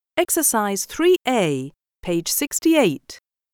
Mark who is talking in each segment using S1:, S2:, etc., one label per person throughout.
S1: Exercise 3A, page 68.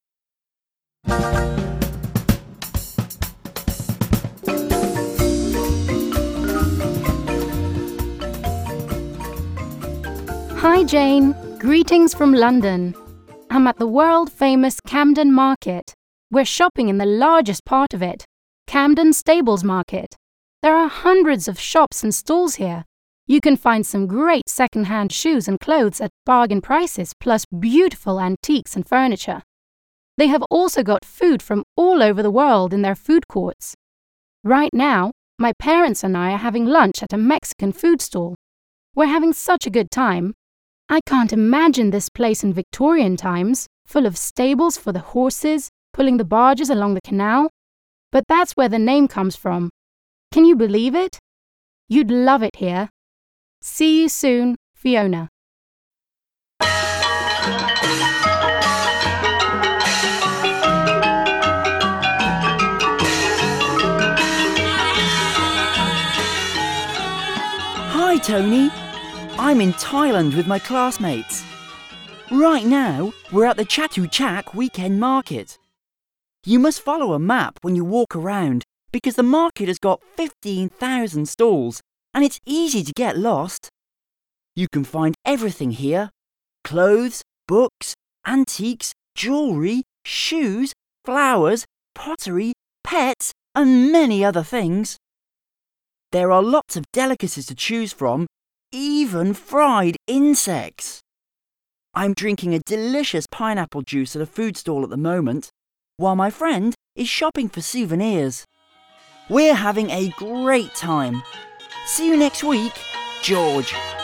S2: Hi Jane, greetings from London. I'm at the world-famous Camden Market. We're shopping in the largest part of it, Camden Stables Market. There are hundreds of shops and stalls here. You can find some great second-hand shoes and clothes at bargain prices, plus beautiful antiques and furniture. They have also got food from all over the world in their food courts. Right now, my parents and I are having lunch at a Mexican food stall. We're having such a good time. I can't imagine this place in Victorian times, full of stables for the horses, pulling the barges along the canal. But that's where the name comes from. Can you believe it? You'd love it here. See you soon, Fiona.
S3: Hi, Tony. I'm in Thailand with my classmates. Right now, we're at the Chatuchak Weekend Market. You must follow a map when you walk around because the market has got 15,000 stalls and it's easy to get lost. You can find everything here: clothes, books, antiques, jewellery, shoes, flowers, pottery, pets and many other things. There are lots of delicacies to choose from, even fried insects. I'm drinking a delicious pineapple juice at a food stall at the moment, while my friend is shopping for souvenirs. We're having a great time. See you next week, George.